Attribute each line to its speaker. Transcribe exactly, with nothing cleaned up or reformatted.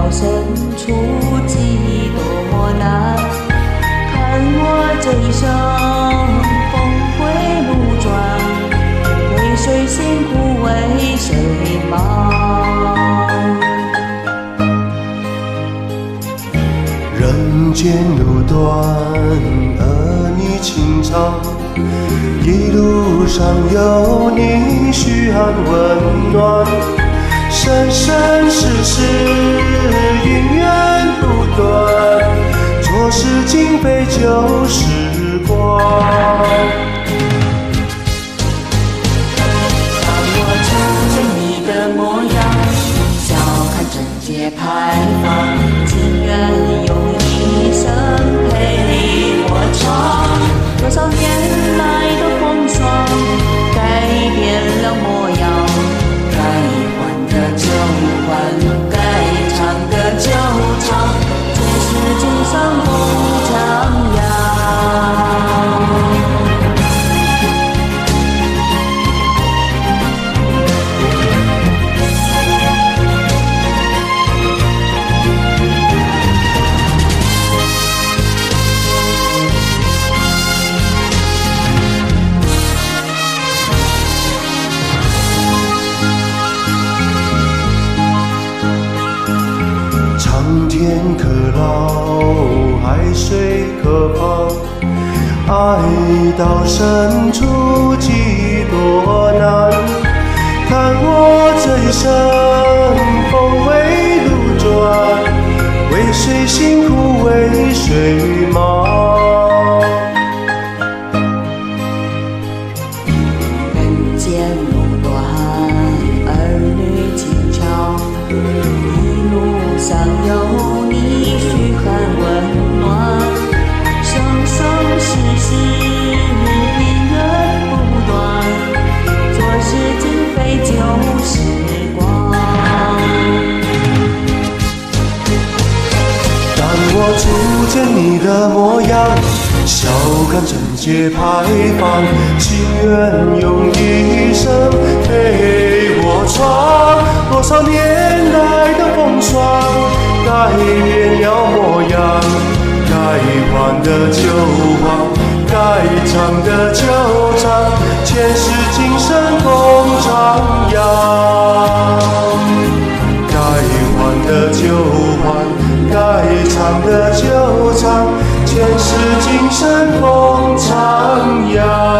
Speaker 1: 深处几多难，看我这一生峰回路转，为谁辛苦为谁忙。
Speaker 2: 人间路短，儿女情长，一路上有你嘘寒问暖，生生世世姻缘不断，错失今非旧时光。
Speaker 1: 当我初见你的模样，笑看贞洁牌坊，情愿用一生陪我闯。多少年来的风霜，改变了模样，该还的就还，该唱的就唱，前世今生共徜徉。
Speaker 2: 长天可老，海水可放，爱到深处几多难。看我这一生峰回路转，为谁辛苦为谁忙。
Speaker 1: 人间路短，儿女情长，一路上有你嘘寒问暖，生生世世姻缘不断，错失今非旧时光。
Speaker 2: 当我初见你的模样，笑看贞洁牌坊，情愿用一生陪我闯。多少年来的风霜，改变了模样，该还的就还，该唱的就唱，前世今生共徜徉。该还的就还，该唱的就唱，前世今生共徜徉。